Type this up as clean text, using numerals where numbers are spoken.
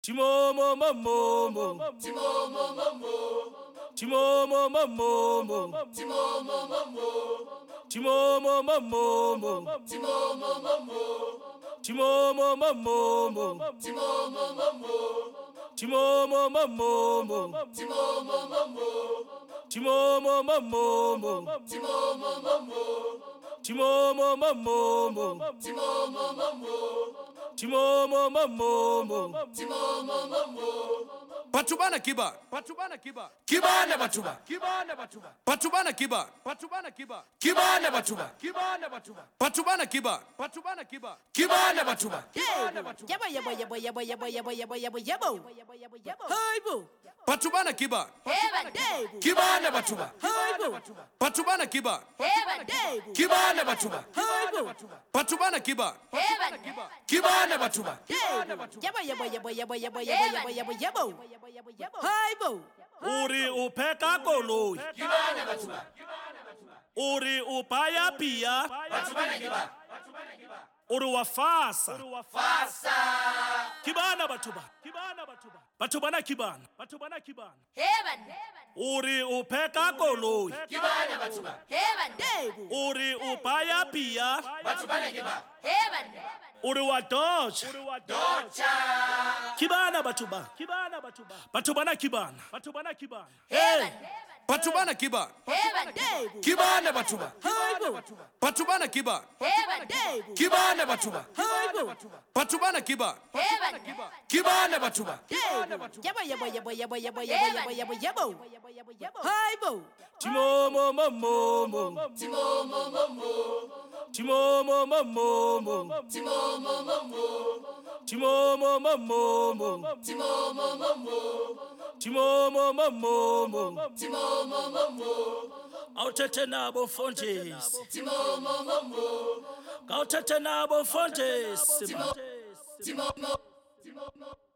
Timo mo mo mo, Timo mo mo mo, Timo mo mo mo mo, Timo mo mo mo, Timo mo mo mo mo, Timo mo mo mo, Timo mo mo mo mo, Timo mo mo mo, Timo mo mo mo mo, Timo mo mo mo, Timo mo mo mo mo, Timo mo mo mo, Timo mo mo mo mo, Timo mo mo mo, Timo mo mo mo mo, Timo mo mo mo. Patubana kiba, kibana batuba, patubana kiba, kibana batuba, patubana kiba, kibana batuba, Yabo yabo yabo yabo yabo yabo yabo yabo yabo. Hey boo. patubana kiba, Heaven day. kibana batuba, Hey boo. patubana kiba, Heaven day. kibana batuba, Hey boo. patubana kiba, Heaven. kibana batuba, Yabo yabo yabo yabo yabo yabo yabo yabo yabo. Hey boo. uri upheka koloi, Kibana batuba, uri upaya pia, batubana kiba, uri wafasa, fasa. kibana batuba, batubana kibana, Heaven. uri upheka koloi, Kibana batuba, Heaven day. uri upaya pia, batubana kiba, Heaven. uri wadoja, docha. kibana batuba, batubana kibana, Heaven. patubana kiba, Heaven day. kibana batuba, Hey boo. patubana kiba, Heaven day. kibana batuba, Hey boo. patubana kiba, Heaven. kibana batuba, Yabo yabo yabo yabo yabo yabo yabo yabo yabo. Hey boo. timo mo mo mo mo, Timo mo mo mo, timo mo mo mo mo, Timo mo mo mo, timo mo mo mo mo, Timo mo mo mo, timo mo mo mo mo, Timo mo mo mo, awuthethe nabo mfondisi, Timo mo mo mo, awuthethe nabo mfondisi, Timo mo.